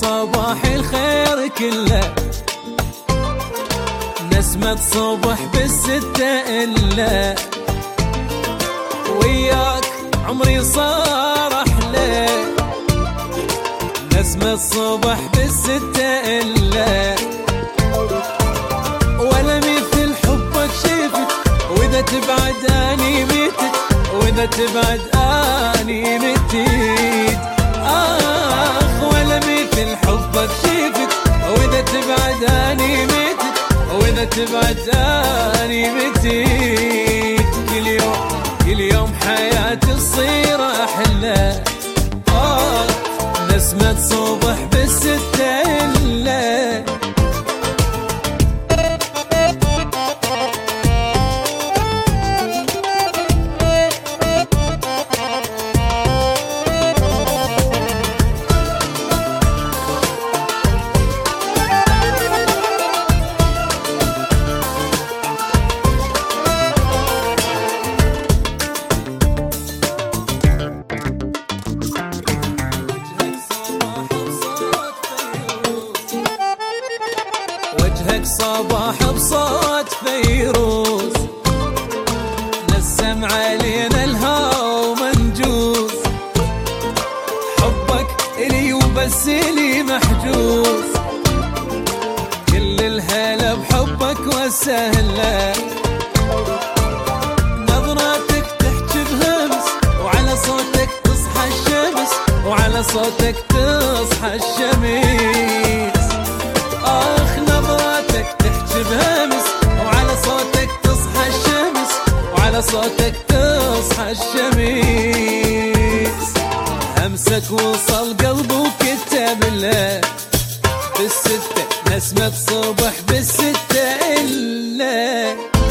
صباح الخير كله، نسمة صبح بالستة إلا، وياك عمري صار أحلى، نسمة صبح بالستة إلا، ولا مثل حبك شفت، وإذا تبعد أني متت، وإذا تبعد أني متت، ولا مثل حبك شفت، وإذا تبعد أني متت، وإذا تبعد أني متت، كل يوم حياتي تصير أحلى، نسمة صبح بالستة إلا. وجهك صباح بصوت فيروز، نسم علينا الهوى منجوز، حبك إلي وبس إلي محجوز، كل الهلا بحبك والسهلا، نظراتك تحجب همس، وعلى صوتك تصحى الشمس، وعلى صوتك تصحى الشمس، نظراتك تحجب همس، وعلى صوتك تصحى الشمس، وعلى صوتك تصحى الشمس، همسك وصل قلبي وكتب له بالستة، نسمة صبح بالستة إلا.